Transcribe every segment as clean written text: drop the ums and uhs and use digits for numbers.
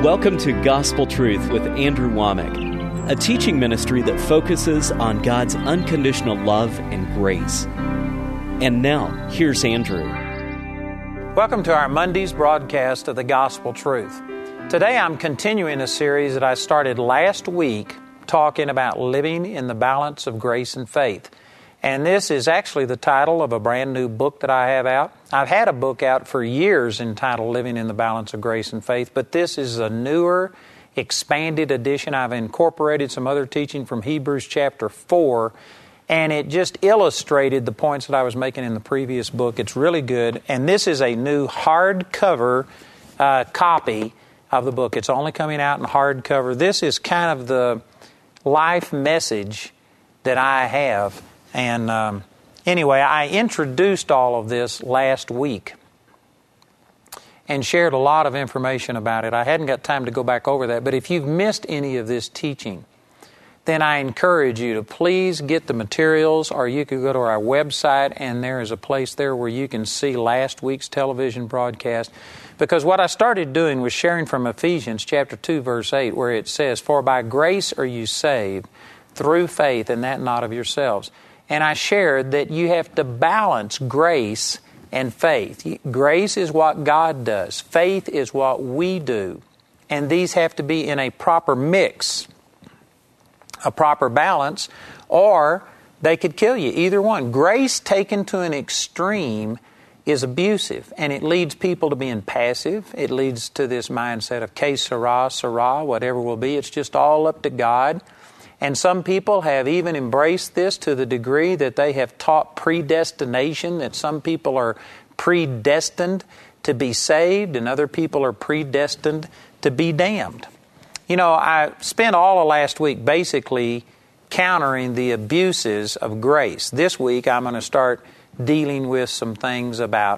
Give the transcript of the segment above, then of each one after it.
Welcome to Gospel Truth with Andrew Womack, a teaching ministry that focuses on God's unconditional love and grace. And now, here's Andrew. Welcome to our Monday's broadcast of the Gospel Truth. Today I'm continuing a series that I started last week talking about living in the balance of grace and faith. And this is actually the title of a brand new book that I have out. I've had a book out for years entitled Living in the Balance of Grace and Faith, but this is a newer, expanded edition. I've incorporated some other teaching from Hebrews chapter 4, and it just illustrated the points that I was making in the previous book. It's really good, and this is a new hardcover copy of the book. It's only coming out in hardcover. This is kind of the life message that I have. And anyway, I introduced all of this last week and shared a lot of information about it. I hadn't got time to go back over that, but if you've missed any of this teaching, then I encourage you to please get the materials, or you could go to our website, and there is a place there where you can see last week's television broadcast. Because what I started doing was sharing from Ephesians chapter 2, verse 8, where it says, "For by grace are you saved, through faith, and that not of yourselves." And I shared that you have to balance grace and faith. Grace is what God does. Faith is what we do. And these have to be in a proper mix, a proper balance, or they could kill you. Either one. Grace taken to an extreme is abusive, and it leads people to being passive. It leads to this mindset of que sera, sera, whatever will be. It's just all up to God. And some people have even embraced this to the degree that they have taught predestination, that some people are predestined to be saved and other people are predestined to be damned. You know, I spent all of last week basically countering the abuses of grace. This week I'm going to start dealing with some things about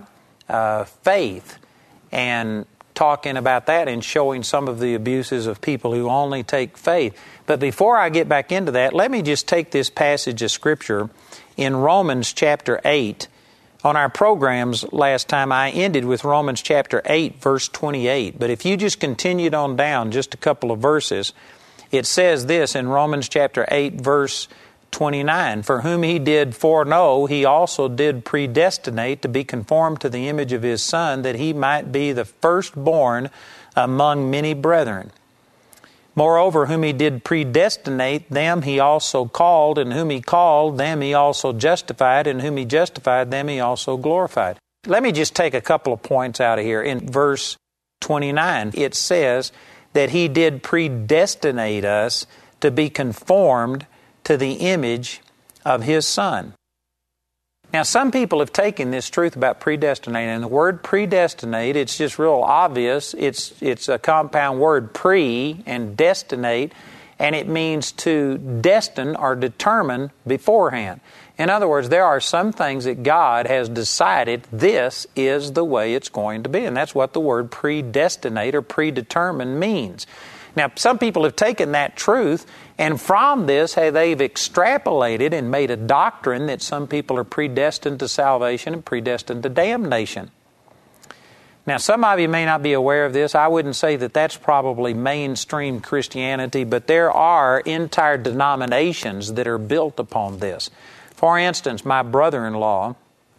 faith and talking about that and showing some of the abuses of people who only take faith. But before I get back into that, let me just take this passage of Scripture in Romans chapter 8. On our programs last time, I ended with Romans chapter 8, verse 28. But if you just continued on down just a couple of verses, it says this in Romans chapter 8, verse 29, "For whom he did foreknow, he also did predestinate to be conformed to the image of his Son, that he might be the firstborn among many brethren. Moreover, whom he did predestinate, them he also called, and whom he called, them he also justified, and whom he justified, them he also glorified." Let me just take a couple of points out of here. In verse 29, it says that he did predestinate us to be conformed to the image of his Son. Now, some people have taken this truth about predestinating, and the word predestinate, it's just real obvious. It's a compound word, pre and destinate, and it means to destine or determine beforehand. In other words, there are some things that God has decided this is the way it's going to be, and that's what the word predestinate or predetermine means. Now, some people have taken that truth, and from this, they've extrapolated and made a doctrine that some people are predestined to salvation and predestined to damnation. Now, some of you may not be aware of this. I wouldn't say that that's probably mainstream Christianity, but there are entire denominations that are built upon this. For instance, my brother-in-law,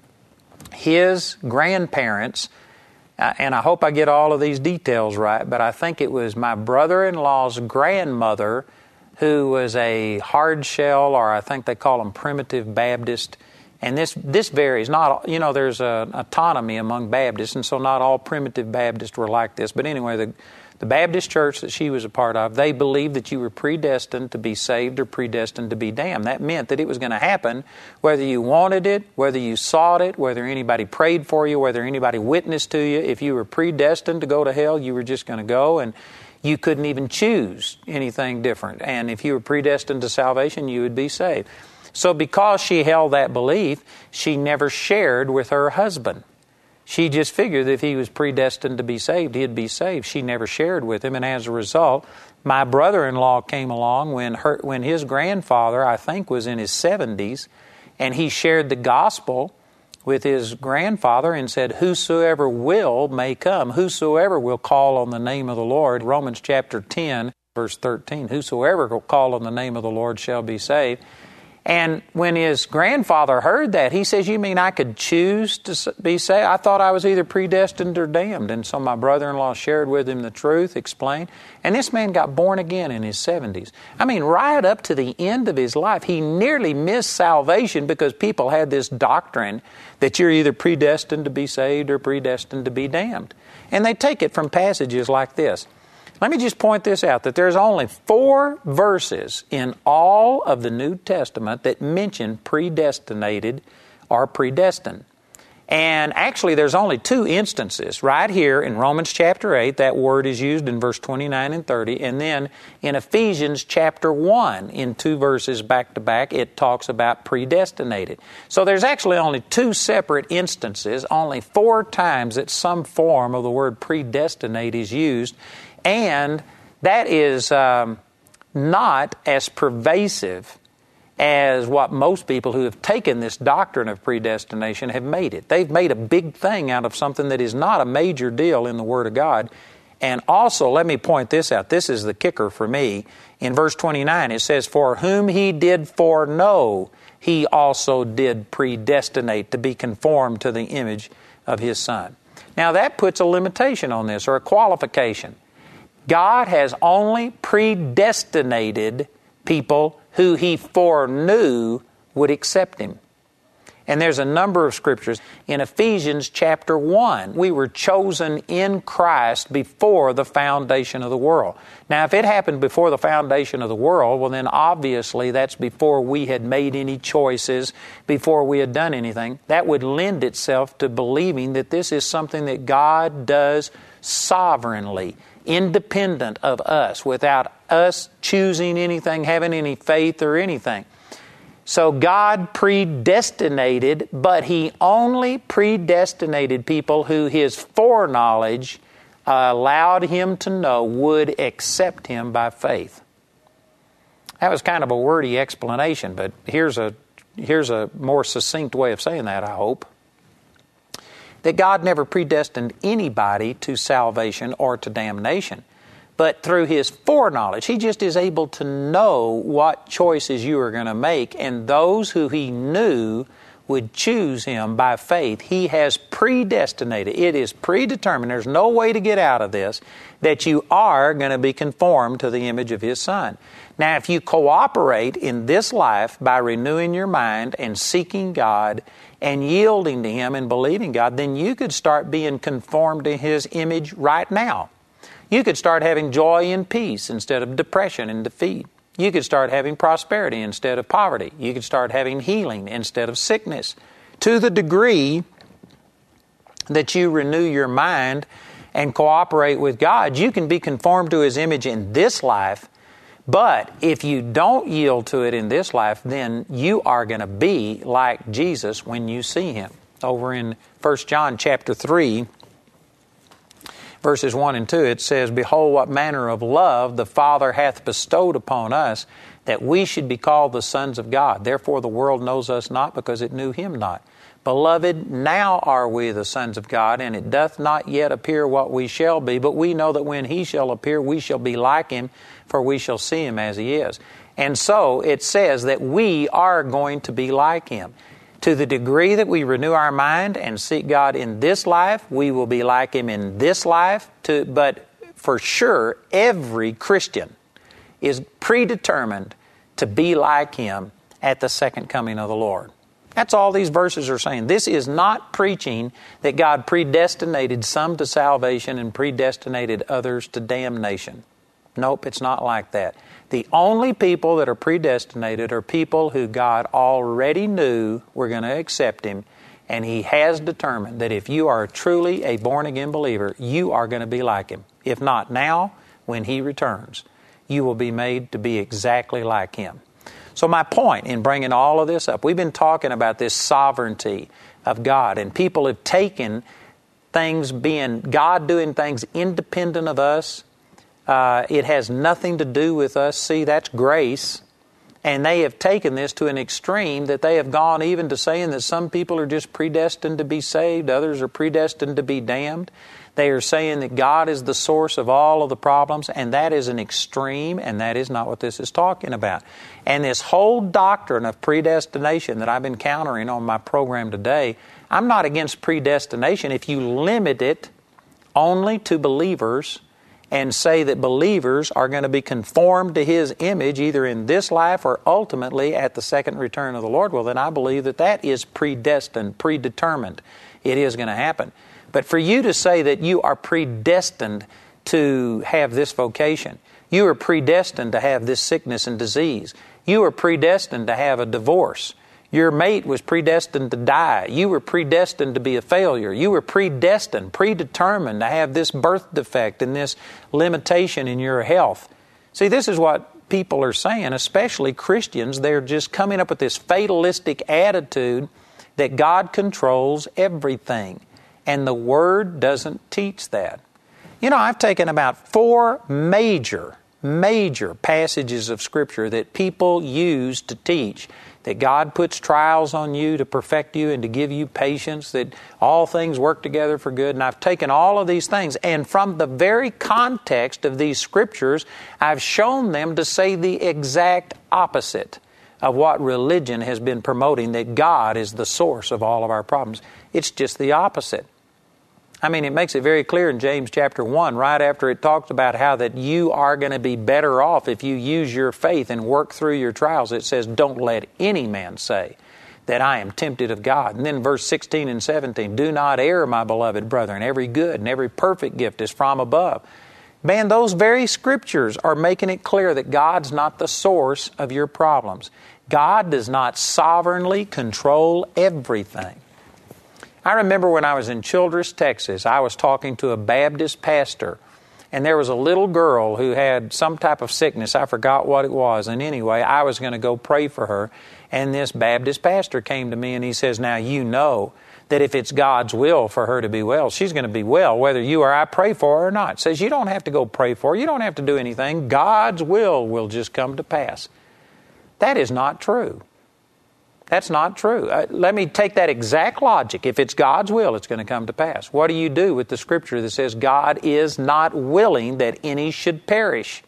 his grandparents, and I hope I get all of these details right, but I think it was my brother-in-law's grandmother who was a hard shell, or I think they call them primitive Baptist. And this varies. Not, you know, there's an autonomy among Baptists, and so not all primitive Baptists were like this. But anyway, the Baptist church that she was a part of, they believed that you were predestined to be saved or predestined to be damned. That meant that it was going to happen whether you wanted it, whether you sought it, whether anybody prayed for you, whether anybody witnessed to you. If you were predestined to go to hell, you were just going to go, and you couldn't even choose anything different. And if you were predestined to salvation, you would be saved. So because she held that belief, she never shared with her husband. She just figured that if he was predestined to be saved, he'd be saved. She never shared with him, and as a result, my brother-in-law came along when his grandfather, I think, was in his 70s, and he shared the gospel with his grandfather and said, whosoever will may come, whosoever will call on the name of the Lord. Romans chapter 10, verse 13, whosoever will call on the name of the Lord shall be saved. And when his grandfather heard that, he says, you mean I could choose to be saved? I thought I was either predestined or damned. And so my brother-in-law shared with him the truth, explained. And this man got born again in his 70s. I mean, right up to the end of his life, he nearly missed salvation because people had this doctrine that you're either predestined to be saved or predestined to be damned. And they take it from passages like this. Let me just point this out, that there's only 4 verses in all of the New Testament that mention predestinated or predestined. And actually, there's only 2 instances. Right here in Romans chapter 8, that word is used in verse 29 and 30. And then in Ephesians chapter 1, in 2 verses back to back, it talks about predestinated. So there's actually only 2 separate instances, only 4 times that some form of the word predestinate is used. And that is not as pervasive as what most people who have taken this doctrine of predestination have made it. They've made a big thing out of something that is not a major deal in the Word of God. And also, let me point this out. This is the kicker for me. In verse 29, it says, for whom he did foreknow, he also did predestinate to be conformed to the image of his Son. Now, that puts a limitation on this, or a qualification. God has only predestinated people who He foreknew would accept Him. And there's a number of scriptures. In Ephesians chapter 1, we were chosen in Christ before the foundation of the world. Now, if it happened before the foundation of the world, well then obviously that's before we had made any choices, before we had done anything. That would lend itself to believing that this is something that God does sovereignly, independent of us, without us choosing anything, having any faith or anything. So God predestinated, but He only predestinated people who His foreknowledge allowed Him to know would accept Him by faith. That was kind of a wordy explanation, but here's a more succinct way of saying that, I hope. That God never predestined anybody to salvation or to damnation. But through His foreknowledge, He just is able to know what choices you are going to make. And those who He knew would choose Him by faith, He has predestinated. It is predetermined. There's no way to get out of this, that you are going to be conformed to the image of His Son. Now, if you cooperate in this life by renewing your mind and seeking God and yielding to Him and believing God, then you could start being conformed to His image right now. You could start having joy and peace instead of depression and defeat. You could start having prosperity instead of poverty. You could start having healing instead of sickness. To the degree that you renew your mind and cooperate with God, you can be conformed to His image in this life. But if you don't yield to it in this life, then you are going to be like Jesus when you see Him. Over in 1 John chapter 3, verses 1 and 2, it says, behold, what manner of love the Father hath bestowed upon us, that we should be called the sons of God. Therefore the world knows us not, because it knew Him not. Beloved, now are we the sons of God, and it doth not yet appear what we shall be, but we know that when He shall appear, we shall be like Him, for we shall see Him as He is. And so it says that we are going to be like Him. To the degree that we renew our mind and seek God in this life, we will be like Him in this life. But for sure, every Christian is predetermined to be like Him at the second coming of the Lord. That's all these verses are saying. This is not preaching that God predestinated some to salvation and predestinated others to damnation. Nope, it's not like that. The only people that are predestinated are people who God already knew were going to accept Him, and He has determined that if you are truly a born-again believer, you are going to be like Him. If not now, when He returns, you will be made to be exactly like Him. So my point in bringing all of this up, we've been talking about this sovereignty of God, and people have taken things being God doing things independent of us. It has nothing to do with us. See, that's grace. And they have taken this to an extreme that they have gone even to saying that some people are just predestined to be saved, others are predestined to be damned. They are saying that God is the source of all of the problems, and that is an extreme, and that is not what this is talking about. And this whole doctrine of predestination that I've been countering on my program today, I'm not against predestination if you limit it only to believers and say that believers are going to be conformed to His image either in this life or ultimately at the second return of the Lord. Well, then I believe that that is predestined, predetermined. It is going to happen. But for you to say that you are predestined to have this vocation, you are predestined to have this sickness and disease, you are predestined to have a divorce, your mate was predestined to die, you were predestined to be a failure, you were predestined, predetermined to have this birth defect and this limitation in your health. See, this is what people are saying, especially Christians. They're just coming up with this fatalistic attitude that God controls everything. And the Word doesn't teach that. You know, I've taken about 4 major passages of Scripture that people use to teach that God puts trials on you to perfect you and to give you patience, that all things work together for good. And I've taken all of these things, and from the very context of these Scriptures, I've shown them to say the exact opposite of what religion has been promoting, that God is the source of all of our problems. It's just the opposite. I mean, it makes it very clear in James chapter 1, right after it talks about how that you are going to be better off if you use your faith and work through your trials. It says, don't let any man say that I am tempted of God. And then verse 16 and 17, do not err, my beloved brethren. Every good and every perfect gift is from above. Man, those very Scriptures are making it clear that God's not the source of your problems. God does not sovereignly control everything. I remember when I was in Childress, Texas, I was talking to a Baptist pastor, and there was a little girl who had some type of sickness. I forgot what it was. And anyway, I was going to go pray for her, and this Baptist pastor came to me and he says, now you know that if it's God's will for her to be well, she's going to be well whether you or I pray for her or not. Says you don't have to go pray for her. You don't have to do anything. God's will just come to pass. That is not true. That's not true. Let me take that exact logic. If it's God's will, it's going to come to pass. What do you do with the Scripture that says God is not willing that any should perish?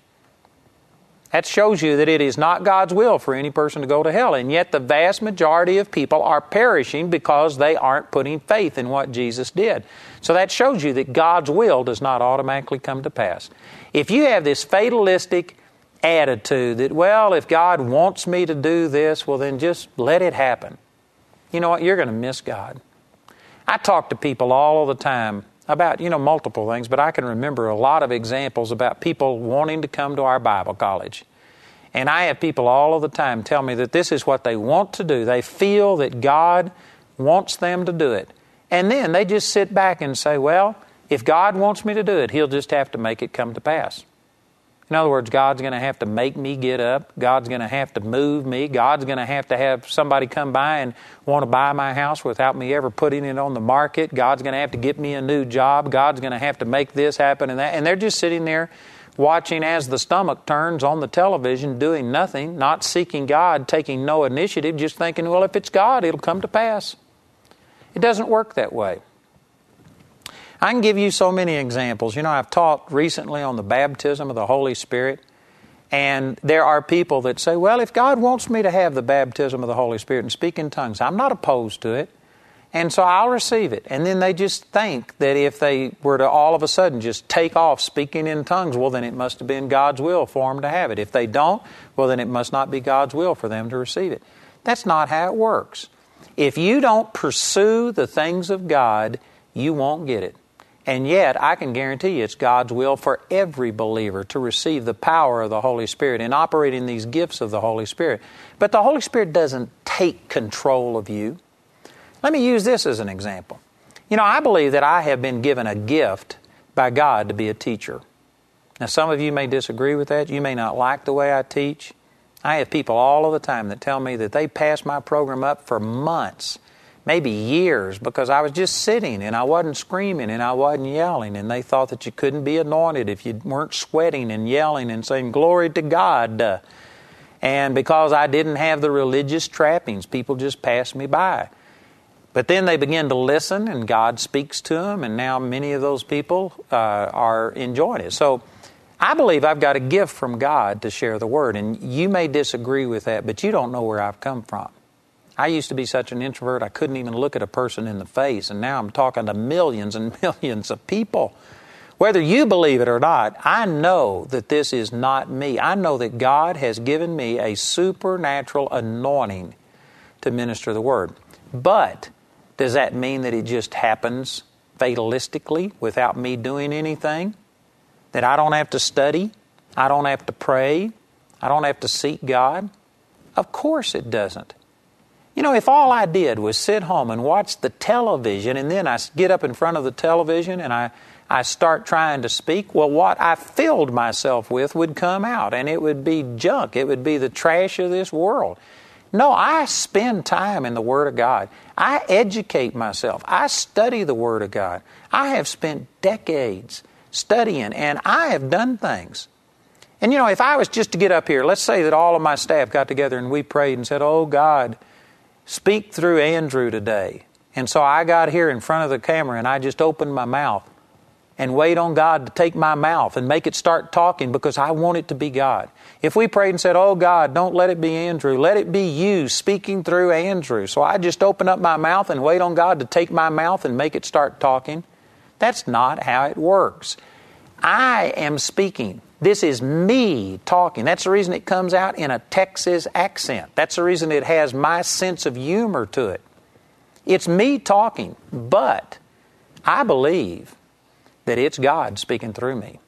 That shows you that it is not God's will for any person to go to hell. And yet the vast majority of people are perishing because they aren't putting faith in what Jesus did. So that shows you that God's will does not automatically come to pass. If you have this fatalistic attitude that, well, if God wants me to do this, well, then just let it happen. You know what? You're going to miss God. I talk to people all the time about, multiple things, but I can remember a lot of examples about people wanting to come to our Bible college. And I have people all of the time tell me that this is what they want to do. They feel that God wants them to do it. And then they just sit back and say, well, if God wants me to do it, He'll just have to make it come to pass. In other words, God's going to have to make me get up. God's going to have to move me. God's going to have somebody come by and want to buy my house without me ever putting it on the market. God's going to have to get me a new job. God's going to have to make this happen and that. And they're just sitting there watching as the stomach turns on the television, doing nothing, not seeking God, taking no initiative, just thinking, well, if it's God, it'll come to pass. It doesn't work that way. I can give you so many examples. I've taught recently on the baptism of the Holy Spirit, and there are people that say, well, if God wants me to have the baptism of the Holy Spirit and speak in tongues, I'm not opposed to it, and so I'll receive it. And then they just think that if they were to all of a sudden just take off speaking in tongues, well, then it must have been God's will for them to have it. If they don't, well, then it must not be God's will for them to receive it. That's not how it works. If you don't pursue the things of God, you won't get it. And yet, I can guarantee you it's God's will for every believer to receive the power of the Holy Spirit and operate in these gifts of the Holy Spirit. But the Holy Spirit doesn't take control of you. Let me use this as an example. I believe that I have been given a gift by God to be a teacher. Now, some of you may disagree with that. You may not like the way I teach. I have people all of the time that tell me that they passed my program up for months, maybe years, because I was just sitting and I wasn't screaming and I wasn't yelling, and they thought that you couldn't be anointed if you weren't sweating and yelling and saying, glory to God. And because I didn't have the religious trappings, people just passed me by. But then they begin to listen, and God speaks to them, and now many of those people are enjoying it. So I believe I've got a gift from God to share the Word, and you may disagree with that, but you don't know where I've come from. I used to be such an introvert, I couldn't even look at a person in the face, and now I'm talking to millions and millions of people. Whether you believe it or not, I know that this is not me. I know that God has given me a supernatural anointing to minister the Word. But does that mean that it just happens fatalistically without me doing anything? That I don't have to study? I don't have to pray? I don't have to seek God? Of course it doesn't. You know, if all I did was sit home and watch the television, and then I get up in front of the television and I start trying to speak, well, what I filled myself with would come out, and it would be junk. It would be the trash of this world. No, I spend time in the Word of God. I educate myself. I study the Word of God. I have spent decades studying, and I have done things. And you know, if I was just to get up here, let's say that all of my staff got together and we prayed and said, "Oh God, speak through Andrew today." And so I got here in front of the camera and I just opened my mouth and wait on God to take my mouth and make it start talking because I want it to be God. If we prayed and said, "Oh God, don't let it be Andrew, let it be you speaking through Andrew." So I just open up my mouth and wait on God to take my mouth and make it start talking. That's not how it works. I am speaking. This is me talking. That's the reason it comes out in a Texas accent. That's the reason it has my sense of humor to it. It's me talking, but I believe that it's God speaking through me.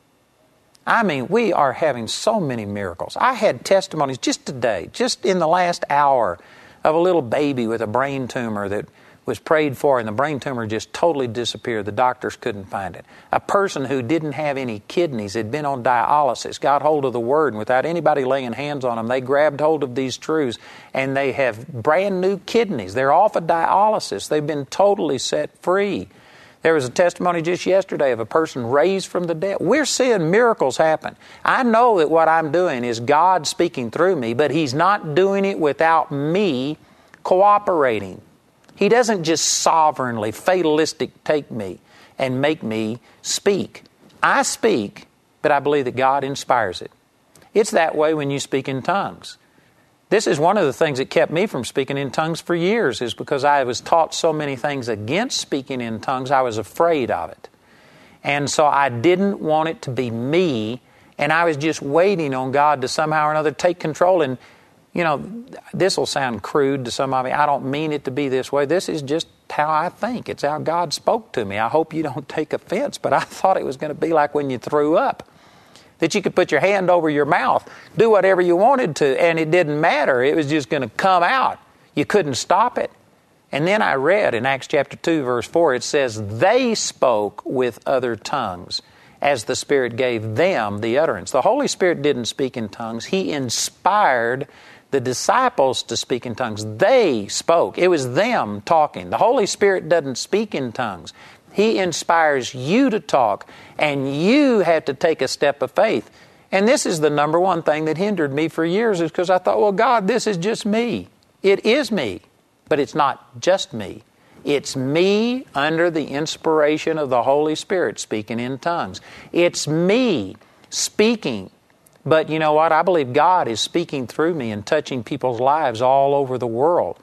I mean, we are having so many miracles. I had testimonies just today, just in the last hour, of a little baby with a brain tumor that was prayed for, and the brain tumor just totally disappeared. The doctors couldn't find it. A person who didn't have any kidneys, had been on dialysis, got hold of the Word, and without anybody laying hands on them, they grabbed hold of these truths, and they have brand new kidneys. They're off of dialysis. They've been totally set free. There was a testimony just yesterday of a person raised from the dead. We're seeing miracles happen. I know that what I'm doing is God speaking through me, but He's not doing it without me cooperating. He doesn't just sovereignly, fatalistic take me and make me speak. I speak, but I believe that God inspires it. It's that way when you speak in tongues. This is one of the things that kept me from speaking in tongues for years, is because I was taught so many things against speaking in tongues, I was afraid of it. And so I didn't want it to be me, and I was just waiting on God to somehow or another take control. And, you know, this will sound crude to some of you. I don't mean it to be this way. This is just how I think. It's how God spoke to me. I hope you don't take offense, but I thought it was going to be like when you threw up, that you could put your hand over your mouth, do whatever you wanted to, and it didn't matter. It was just going to come out. You couldn't stop it. And then I read in Acts chapter 2, verse 4, it says, "They spoke with other tongues as the Spirit gave them the utterance." The Holy Spirit didn't speak in tongues. He inspired the disciples to speak in tongues. They spoke. It was them talking. The Holy Spirit doesn't speak in tongues. He inspires you to talk, and you have to take a step of faith. And this is the number one thing that hindered me for years, is because I thought, well, God, this is just me. It is me, but it's not just me. It's me under the inspiration of the Holy Spirit speaking in tongues. It's me speaking. But you know what? I believe God is speaking through me and touching people's lives all over the world.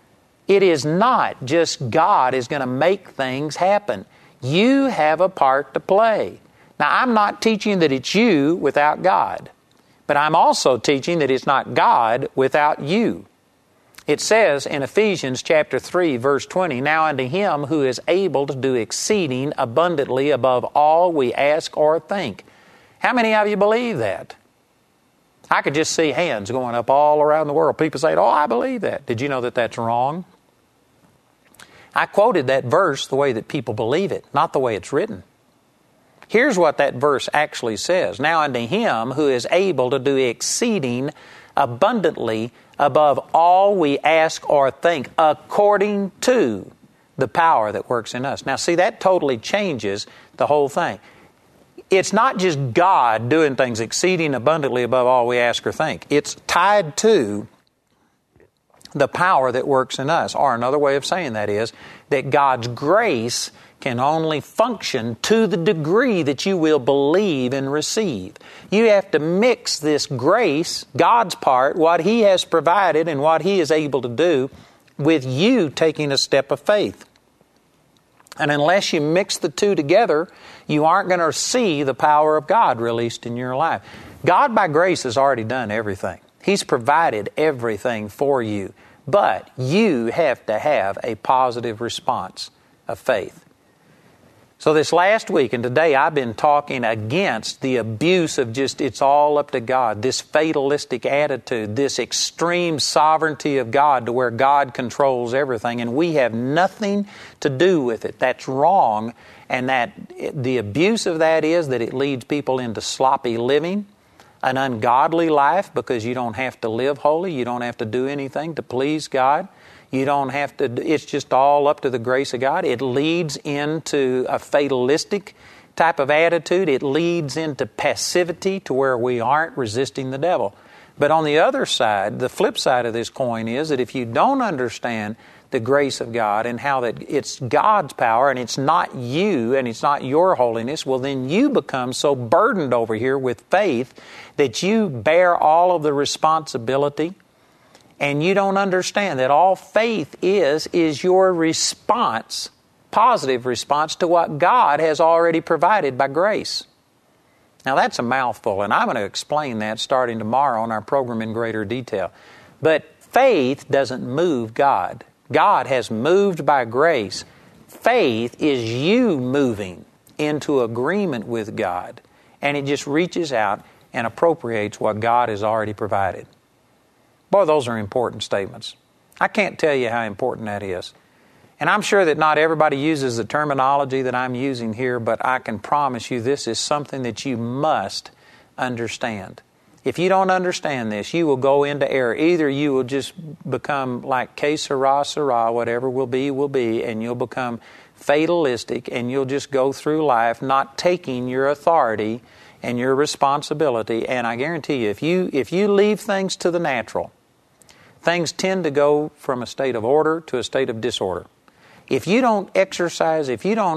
It is not just God is going to make things happen. You have a part to play. Now, I'm not teaching that it's you without God, but I'm also teaching that it's not God without you. It says in Ephesians chapter 3, verse 20, "Now unto Him who is able to do exceeding abundantly above all we ask or think." How many of you believe that? I could just see hands going up all around the world. People saying, "Oh, I believe that." Did you know that that's wrong? I quoted that verse the way that people believe it, not the way it's written. Here's what that verse actually says. "Now unto Him who is able to do exceeding abundantly above all we ask or think, according to the power that works in us." Now see, that totally changes the whole thing. it's not just God doing things exceeding abundantly above all we ask or think. It's tied to the power that works in us. Or another way of saying that is that God's grace can only function to the degree that you will believe and receive. You have to mix this grace, God's part, what He has provided and what He is able to do, with you taking a step of faith. And unless you mix the two together, you aren't going to see the power of God released in your life. God by grace has already done everything. He's provided everything for you. But you have to have a positive response of faith. So this last week and today I've been talking against the abuse of just it's all up to God, this fatalistic attitude, this extreme sovereignty of God to where God controls everything and we have nothing to do with it. That's wrong, and that the abuse of that is that it leads people into sloppy living, an ungodly life, because you don't have to live holy, you don't have to do anything to please God. You don't have to, it's just all up to the grace of God. It leads into a fatalistic type of attitude. It leads into passivity to where we aren't resisting the devil. But on the other side, the flip side of this coin is that if you don't understand the grace of God and how that it's God's power and it's not you and it's not your holiness, well then you become so burdened over here with faith that you bear all of the responsibility. And you don't understand that all faith is your response, positive response to what God has already provided by grace. Now that's a mouthful, and I'm going to explain that starting tomorrow on our program in greater detail. But faith doesn't move God. God has moved by grace. Faith is you moving into agreement with God, and it just reaches out and appropriates what God has already provided. Boy, those are important statements. I can't tell you how important that is. And I'm sure that not everybody uses the terminology that I'm using here, but I can promise you this is something that you must understand. If you don't understand this, you will go into error. Either you will just become like que sera, sera, whatever will be, and you'll become fatalistic, and you'll just go through life not taking your authority and your responsibility. And I guarantee you, if you leave things to the natural, things tend to go from a state of order to a state of disorder. If you don't exercise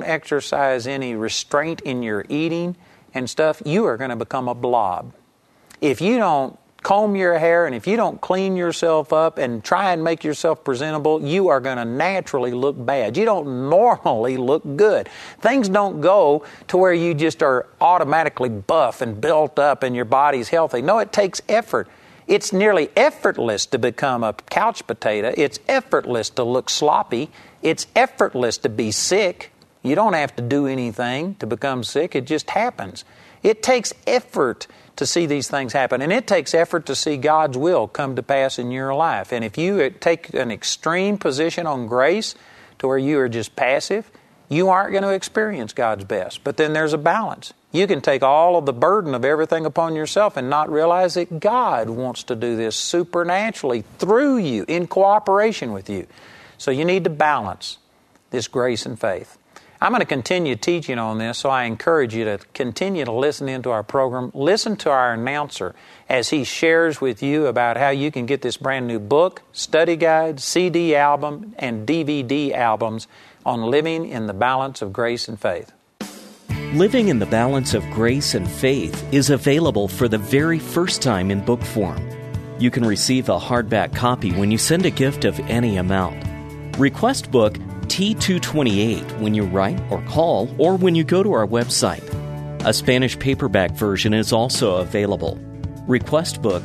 any restraint in your eating and stuff, you are going to become a blob. If you don't comb your hair and if you don't clean yourself up and try and make yourself presentable, you are going to naturally look bad. You don't normally look good. Things don't go to where you just are automatically buff and built up and your body's healthy. No, it takes effort. It's nearly effortless to become a couch potato. It's effortless to look sloppy. It's effortless to be sick. You don't have to do anything to become sick. It just happens. It takes effort to see these things happen. And it takes effort to see God's will come to pass in your life. And if you take an extreme position on grace to where you are just passive, you aren't going to experience God's best. But then there's a balance. You can take all of the burden of everything upon yourself and not realize that God wants to do this supernaturally through you, in cooperation with you. So you need to balance this grace and faith. I'm going to continue teaching on this, so I encourage you to continue to listen into our program. Listen to our announcer as he shares with you about how you can get this brand new book, study guide, CD album, and DVD albums on living in the balance of grace and faith. Living in the Balance of Grace and Faith is available for the very first time in book form. You can receive a hardback copy when you send a gift of any amount. Request book T228 when you write or call or when you go to our website. A Spanish paperback version is also available. Request book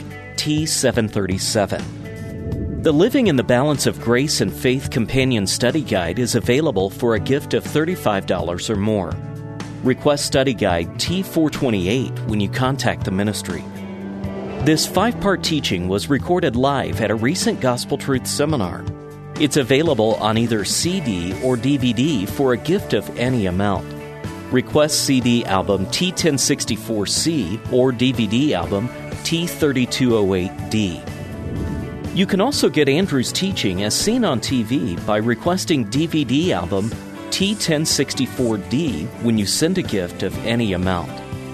T737. The Living in the Balance of Grace and Faith Companion Study Guide is available for a gift of $35 or more. Request study guide T428 when you contact the ministry. This 5-part teaching was recorded live at a recent Gospel Truth seminar. It's available on either CD or DVD for a gift of any amount. Request CD album T1064C or DVD album T3208D. You can also get Andrew's teaching as seen on TV by requesting DVD album T1064D when you send a gift of any amount.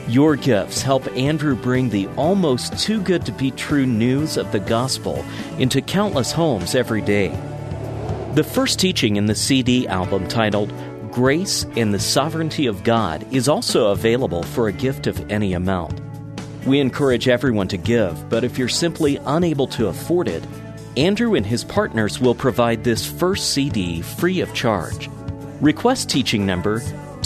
Your gifts help Andrew bring the almost too good to be true news of the gospel into countless homes every day. The first teaching in the CD album, titled Grace and the Sovereignty of God, is also available for a gift of any amount. We encourage everyone to give, but if you're simply unable to afford it, Andrew and his partners will provide this first CD free of charge. Request teaching number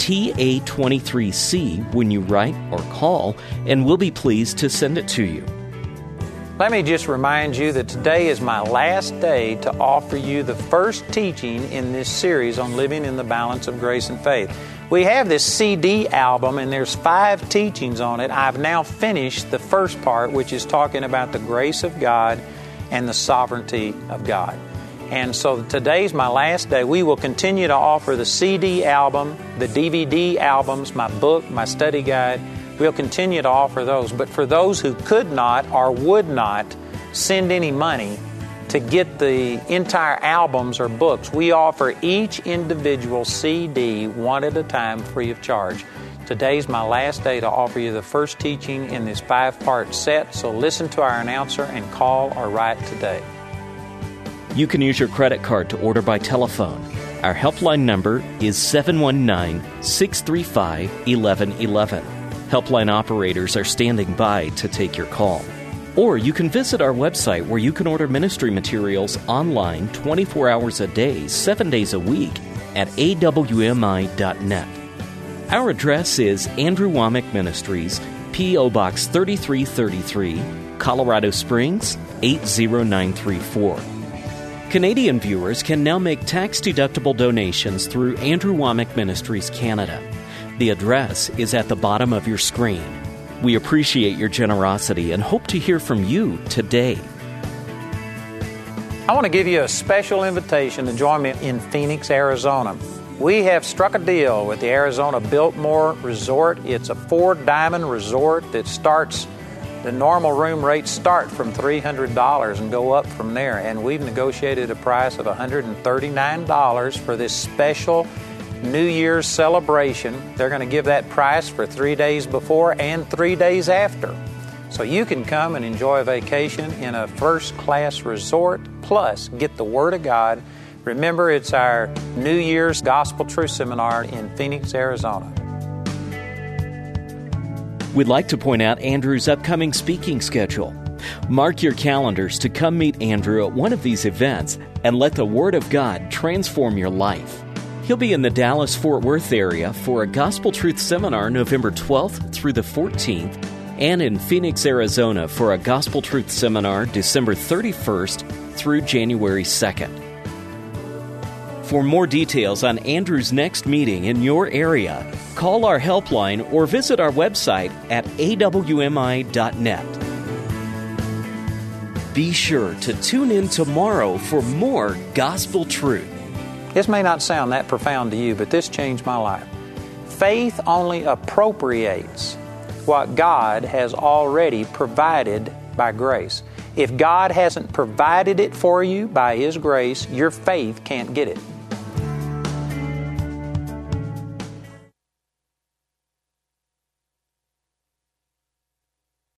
TA23C when you write or call, and we'll be pleased to send it to you. Let me just remind you that today is my last day to offer you the first teaching in this series on living in the balance of grace and faith. We have this CD album, and there's 5 teachings on it. I've now finished the first part, which is talking about the grace of God and the sovereignty of God. And so today's my last day. We will continue to offer the CD album, the DVD albums, my book, my study guide. We'll continue to offer those. But for those who could not or would not send any money to get the entire albums or books, we offer each individual CD one at a time free of charge. Today's my last day to offer you the first teaching in this 5-part set. So listen to our announcer and call or write today. You can use your credit card to order by telephone. Our helpline number is 719-635-1111. Helpline operators are standing by to take your call. Or you can visit our website where you can order ministry materials online 24 hours a day, 7 days a week at awmi.net. Our address is Andrew Wommack Ministries, P.O. Box 3333, Colorado Springs, 80934. Canadian viewers can now make tax-deductible donations through Andrew Wommack Ministries Canada. The address is at the bottom of your screen. We appreciate your generosity and hope to hear from you today. I want to give you a special invitation to join me in Phoenix, Arizona. We have struck a deal with the Arizona Biltmore Resort. It's a 4-diamond resort that starts, the normal room rates start from $300 and go up from there. And we've negotiated a price of $139 for this special New Year's celebration. They're going to give that price for 3 days before and 3 days after. So you can come and enjoy a vacation in a first-class resort, plus get the Word of God. Remember, it's our New Year's Gospel Truth Seminar in Phoenix, Arizona. We'd like to point out Andrew's upcoming speaking schedule. Mark your calendars to come meet Andrew at one of these events and let the Word of God transform your life. He'll be in the Dallas-Fort Worth area for a Gospel Truth Seminar November 12th through the 14th, and in Phoenix, Arizona for a Gospel Truth Seminar December 31st through January 2nd. For more details on Andrew's next meeting in your area, call our helpline or visit our website at awmi.net. Be sure to tune in tomorrow for more Gospel Truth. This may not sound that profound to you, but this changed my life. Faith only appropriates what God has already provided by grace. If God hasn't provided it for you by His grace, your faith can't get it.